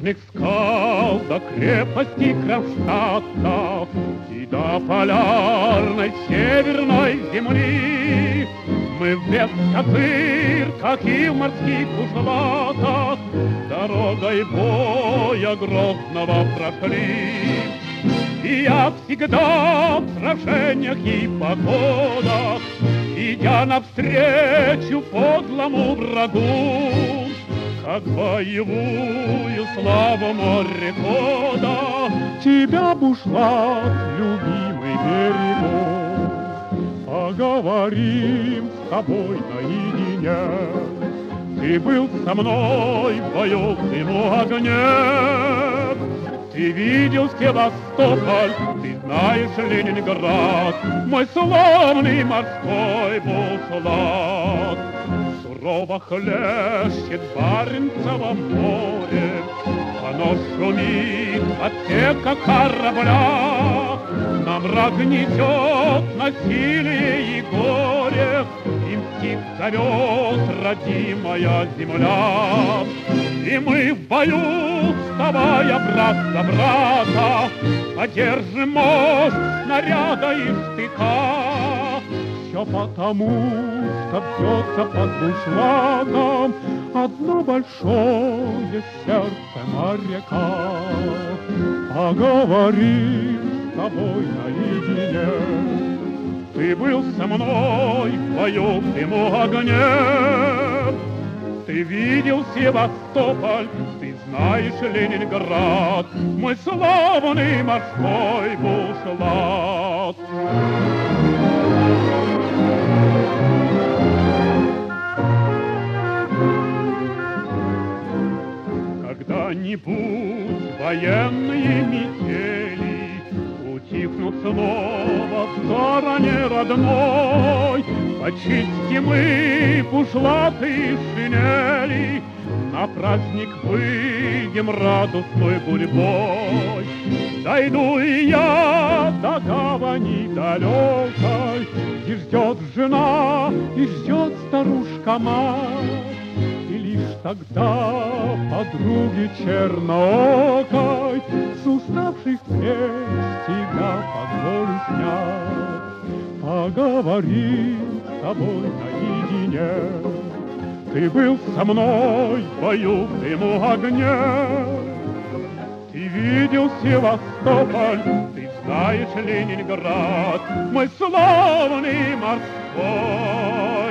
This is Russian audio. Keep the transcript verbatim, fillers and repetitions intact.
снежных скал до крепости Кронштадта и до полярной северной земли. Мы в бескозырках и в морских бушлатах дорогой боя грозного прошли. И я всегда в сражениях и походах, идя навстречу подлому врагу, как боевую славу морехода, тебя, бушлат, любимый, берегу. Поговорим с тобой наедине. Ты был со мной в бою в дыму огне. Ты видел Севастополь, ты знаешь Ленинград, мой славный морской бушлат. Сурово хлещет Баренцево море, оно шумит от отсека корабля. Нам мрак несет насилие и горе, и мстит зовет родимая земля. И мы в бою, вставая брат за брата, поддержим мощь снаряда и штыка. Все потому, что бьется под бушлатом одно большое сердце моряка. Поговорим с тобой наедине. Ты был со мной в бою в дыму огне. Ты видел Севастополь, ты знаешь Ленинград, мой славный морской бушлат. Когда-нибудь военные метели утихнут снова в стороне родной, почистим мы бушлаты и шинели, на праздник выйдем радостной гурьбой. Дойду и я до гавани далекой, и ждет жена, и ждет старушка-мать. И лишь тогда подруги черноокой с уставших плеч тебя позволю снять. Поговорим с тобой наедине. Ты был со мной в бою в дыму огне. Ты видел Севастополь, ты знаешь Ленинград, мой славный морской